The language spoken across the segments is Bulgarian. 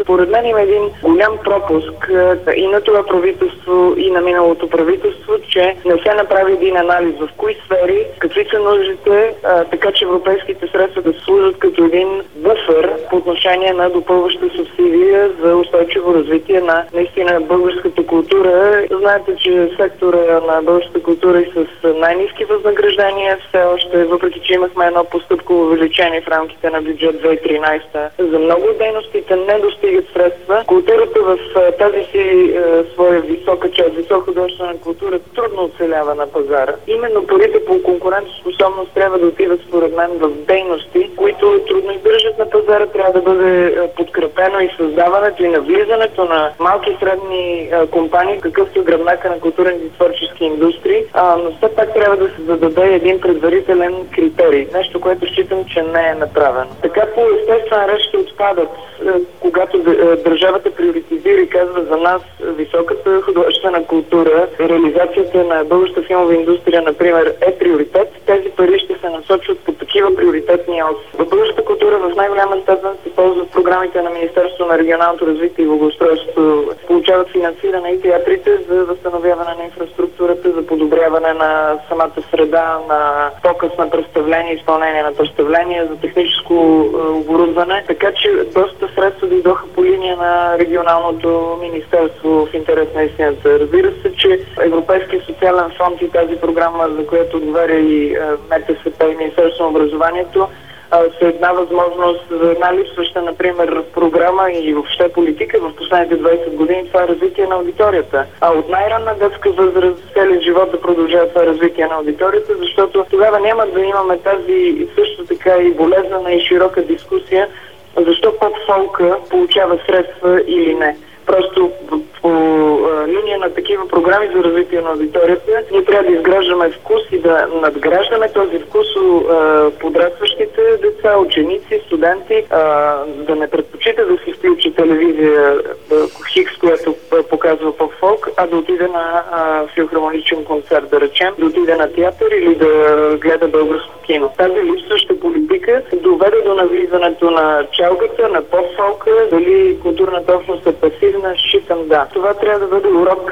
Според мен има един голям пропуск и на това правителство, и на миналото правителство, че не се направи един анализ в кои сфери, какви са нуждите, така че европейските средства да служат като един буфер по отношение на допълваща субсидия за устойчиво развитие на наистина българската култура. Знаете, че сектора на българската култура е с най-ниски възнаграждения. Все още, въпреки че имахме едно постъпково увеличение в рамките на бюджет 2013, за много от дейностите не достигат средства. Културата в тази си своя висока част, високохудожествена култура, трудно оцелява на пазара. Именно парите по конкурентоспособност трябва да отиват според мен в дейности, които трудно издържат на пазара. Трябва да бъде подкрепено и създаването и навлизането на малки и средни компании, какъвто гръбнака на културните и творчески индустрии, но все пак трябва да се зададе един предварителен критерий. Нещо, което считам, че не е направено. Така по естествен ред ще отпадат, когато държавата приоритизира и казва за нас високата художествена култура, реализацията на българската филмова индустрия, например, е приоритет. Тези пари ще се насочват по такива приоритетни оси. В българската култура в най-голяма степен се ползват програмите на Министерството на регионалното развитие и благоустройството. Получават финансиране и театрите за възстановяване на инфраструктурата, за подобряване на самата среда, на показ на представления, изпълнение на представления, за техническо оборудване. Така че доста средства дойдоха по линия на регионалното министерство в интерес на истината. Разбира се, че Европейския социален фонд и тази програма, за която отговаря и МТСП и Министерство на образованието, са една възможност за една липсваща, например, програма и въобще политика в последните 20 години. Това е развитие на аудиторията. А от най-ранна детска възраст целият живот да продължава това развитие на аудиторията, защото тогава няма да имаме тази също така и болезнена и широка дискусия защо поп-фолка получава средства или не. Просто по линия на такива програми за развитие на аудиторията ние трябва да изграждаме вкус и да надграждаме този вкус у подрастващите деца, ученици, студенти, да не предпочита да си включи телевизия Хикс, която показва поп-фолк, а да отиде на филхармоничен концерт, да речем, да отиде на театър или да гледа българско кино. Тази липсваща политика доведе до навлизането на чалгата, на поп-фолка, дали културната общност е пасивна, считам да. Това трябва да бъде урок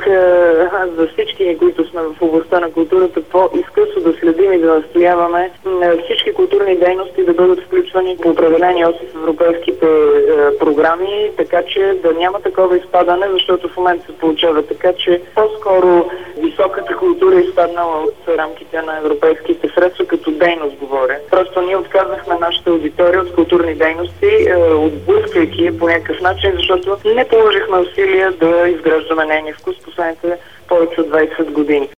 за всички, които сме в областта на културата, по-изкъсно да следим и да настояваме всички културни дейности да бъдат включвани по определени оси в европейските програми, така че да няма такова изпадане, защото в момента се получава така, че по-скоро високата култура е изпаднала от рамките на европейските средства, като дейност говоря. Просто ние отказахме нашата аудитория от културни дейности, отблъскайки я по някакъв начин, защото не положихме усилия да изграждаме нейния вкус последните повече от 20 години.